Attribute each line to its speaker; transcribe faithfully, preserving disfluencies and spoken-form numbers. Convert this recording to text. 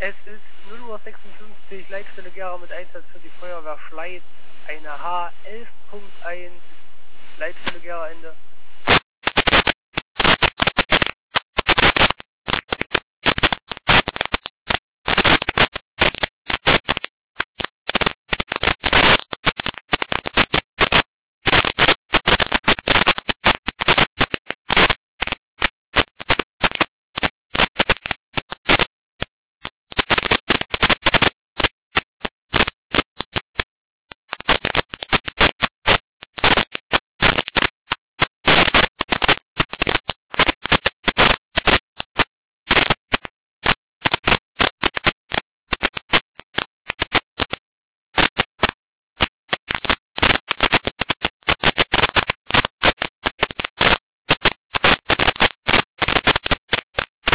Speaker 1: Es ist null Uhr sechsundfünfzig, Leitstelle Gera mit Einsatz für die Feuerwehr Schleiz, eine H elf Punkt eins, Leitstelle Gera Ende.